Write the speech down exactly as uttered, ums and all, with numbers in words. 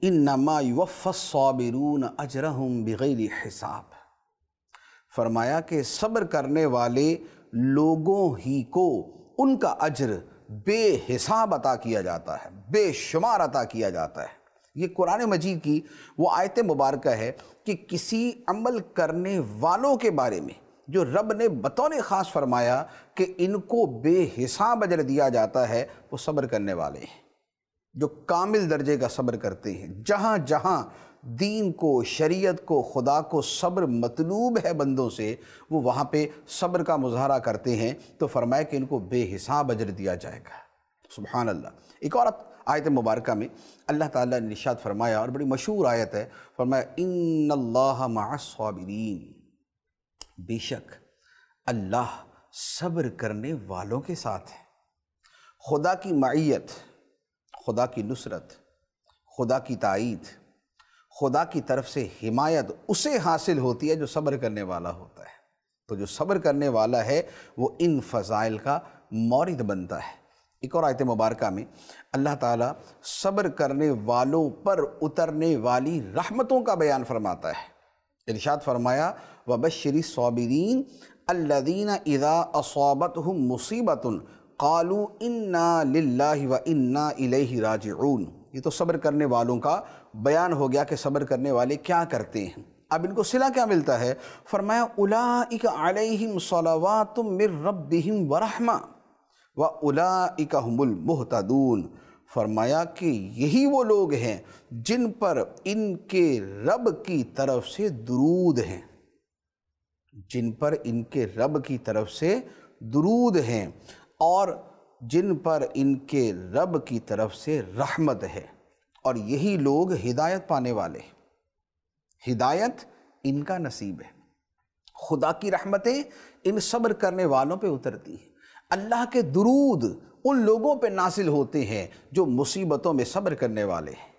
انما یوفی الصابرون اجرہم بغیر حساب، فرمایا کہ صبر کرنے والے لوگوں ہی کو ان کا اجر بے حساب عطا کیا جاتا ہے، بے شمار عطا کیا جاتا ہے۔ یہ قرآن مجید کی وہ آیت مبارکہ ہے کہ کسی عمل کرنے والوں کے بارے میں جو رب نے بطور خاص فرمایا کہ ان کو بے حساب اجر دیا جاتا ہے، وہ صبر کرنے والے ہیں، جو کامل درجے کا صبر کرتے ہیں۔ جہاں جہاں دین کو، شریعت کو، خدا کو صبر مطلوب ہے بندوں سے، وہ وہاں پہ صبر کا مظاہرہ کرتے ہیں، تو فرمایا کہ ان کو بے حساب اجر دیا جائے گا۔ سبحان اللہ۔ ایک اور آیت مبارکہ میں اللہ تعالیٰ نے ارشاد فرمایا، اور بڑی مشہور آیت ہے، فرمایا ان اللہ مع الصابرین، بے شک اللہ صبر کرنے والوں کے ساتھ ہے۔ خدا کی معیت، خدا کی نصرت، خدا کی تائید، خدا کی طرف سے حمایت اسے حاصل ہوتی ہے جو صبر کرنے والا ہوتا ہے۔ تو جو صبر کرنے والا ہے وہ ان فضائل کا مورد بنتا ہے۔ ایک اور آیت مبارکہ میں اللہ تعالیٰ صبر کرنے والوں پر اترنے والی رحمتوں کا بیان فرماتا ہے۔ ارشاد فرمایا وَبَشِّرِ الصَّابِرِينَ الَّذِينَ إِذَا أَصَابَتْهُمْ مُصِيبَةٌ قَالُوا إِنَّا لِلَّهِ وَإِنَّا إِلَيْهِ رَاجِعُونَ۔ یہ تو صبر کرنے والوں کا بیان ہو گیا کہ صبر کرنے والے کیا کرتے ہیں۔ اب ان کو صلہ کیا ملتا ہے؟ فرمایا اولئک علیہم صلوات من ربہم ورحمہ واولئک ہم المہتدون۔ فرمایا کہ یہی وہ لوگ ہیں جن پر ان کے رب کی طرف سے درود ہیں، جن پر ان کے رب کی طرف سے درود ہیں، اور جن پر ان کے رب کی طرف سے رحمت ہے، اور یہی لوگ ہدایت پانے والے ہیں۔ ہدایت ان کا نصیب ہے۔ خدا کی رحمتیں ان صبر کرنے والوں پہ اترتی ہیں۔ اللہ کے درود ان لوگوں پہ نازل ہوتے ہیں جو مصیبتوں میں صبر کرنے والے ہیں۔